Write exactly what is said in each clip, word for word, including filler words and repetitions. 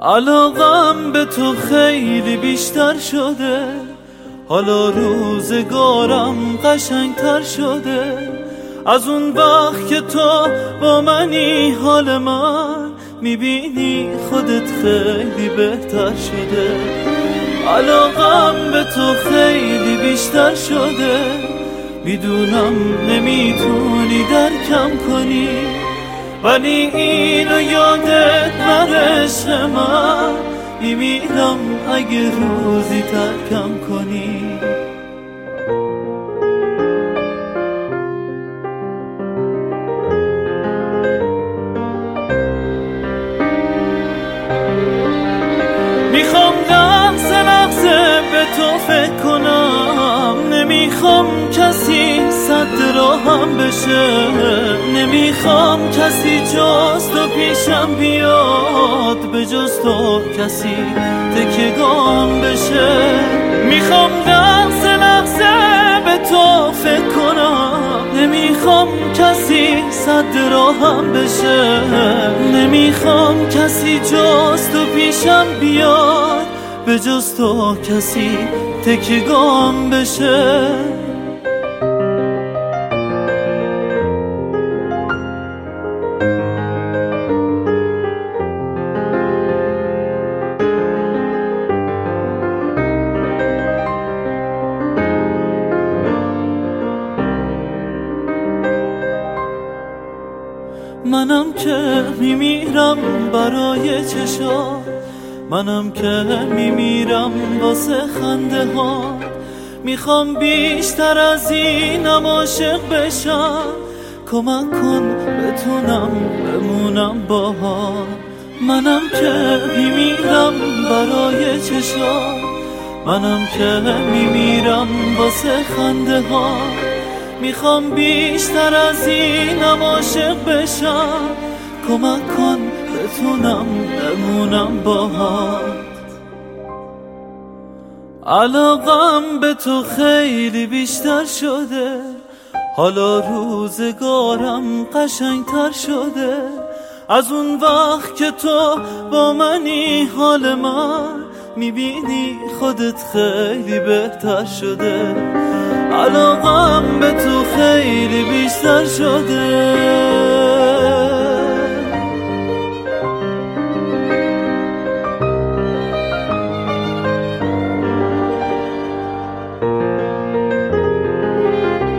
علاقم به تو خیلی بیشتر شده، حالا روزگارم قشنگتر شده. از اون وقت که تو با منی حال من میبینی خودت خیلی بهتر شده. علاقم به تو خیلی بیشتر شده، میدونم نمیتونی درکم کنی، ولی اینو یادت نره عشق من، میمیرم اگه روزی ترکم کنی. میخوام لحظه لحظه به تو فکر کنم، نمیخوام کسی صد راهم بشه، نمیخوام کسی جز تو پیشم بیاد، به جز تو کسی تکیه‌گام بشه. میخوام لحظه لحظه به تو فکر کنم، نمیخوام کسی صد راهم بشه، نمیخوام کسی جز تو پیشم بیاد، به جز تو کسی تکیه‌گام بشه. منم که میمیرم برای چشات، منم که میمیرم واسه خنده ها. میخوام بیشتر از اینم عاشق بشم، کمک کن بتونم بمونم باهات. منم که میمیرم برای چشات، منم که میمیرم واسه خنده ها. میخوام بیشتر از اینم عاشق بشم، کمک کن بتونم بمونم باهات. علاقم به تو خیلی بیشتر شده، حالا روزگارم قشنگتر شده. از اون وقت که تو با منی حال من میبینی خودت خیلی بهتر شده. علاقم به تو خیلی بیشتر شده.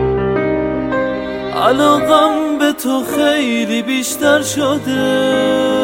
علاقم به تو خیلی بیشتر شده.